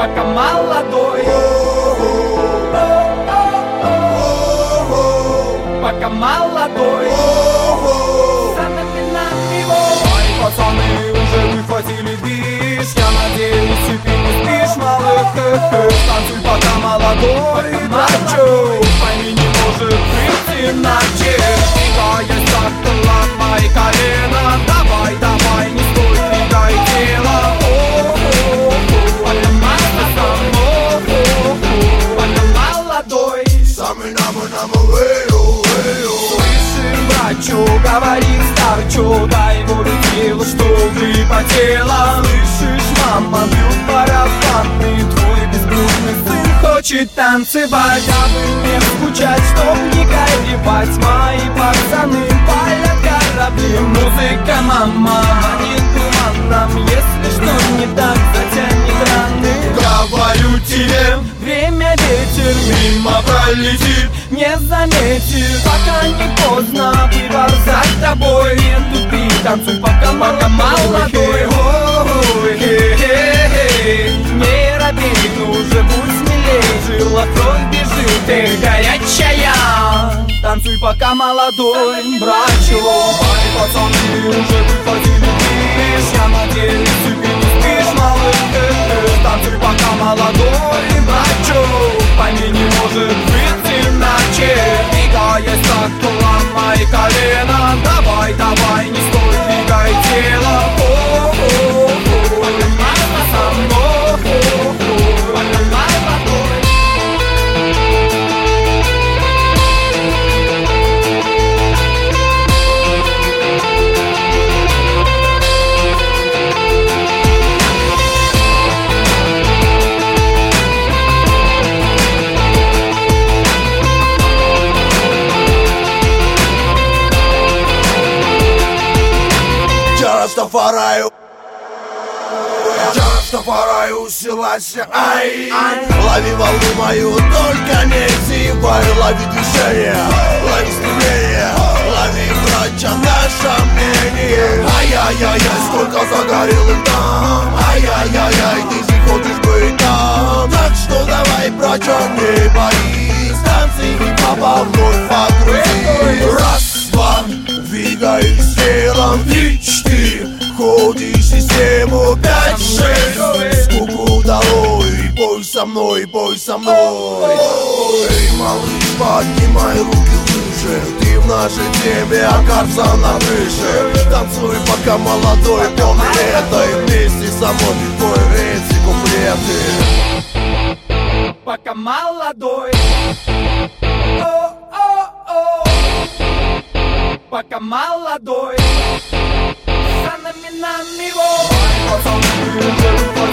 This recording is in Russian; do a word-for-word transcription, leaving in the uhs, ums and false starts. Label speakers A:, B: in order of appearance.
A: пока молодой, пока молодой, за нами нами его. Мои пацаны уже выхватили бич, я надеюсь, и ты не спишь, малых. Танцуй, пока молодой, братчу, пойми, не может быть иначе. Да, есть так, мои колена, давай, давай, не стой, двигай тело. Слышишь, говорит старчу, дай волю телу, что выпотело. Слышишь, мама, бьют барабаны, твой безбрудный сын хочет танцевать. Дабы не скучать, чтоб не горевать, мои пацаны палят корабли. Музыка, мама, манит туманом, если что не так, затянет раны. Говорю тебе, время ветер мимо пролетит, не заметит, пока не поздно пиво за тобой. Не тупи, танцуй, пока, пока молодой. Не робей, уже будь смелей, жила кровь бежит, ты горячая. Танцуй, пока молодой, братчу. Мои пацаны уже выхватили бич, я надеюсь, ты не спишь, малыш. Танцуй, пока молодой, братчу, пойми, не может быть иначе. Двигаясь так, то ломай колено, давай, давай, не стой, двигай тело.
B: Растафараю, Растафараю, Селася, ай, лови волну мою, только не зевай. Лови движение, лови стремление, лови, братья, наше мнение. Ай-яй-яй-яй, сколько загорелых там, ай-яй-яй-яй, ты же хочешь быть там. Так что давай, братья, не боись, танцы и папа вновь погрузи. Раз, два, двигаешь телом, три, четыре, ходи систему, пять, шесть, скуку долой, пой со мной, пой со мной. Эй, малыш, поднимай руки выше, ты в нашей теме, окажется на крыше. Танцуй, пока молодой, помни это, и вместе со мной пой эти куплеты.
A: Пока молодой, пока молодой, за нами нами его.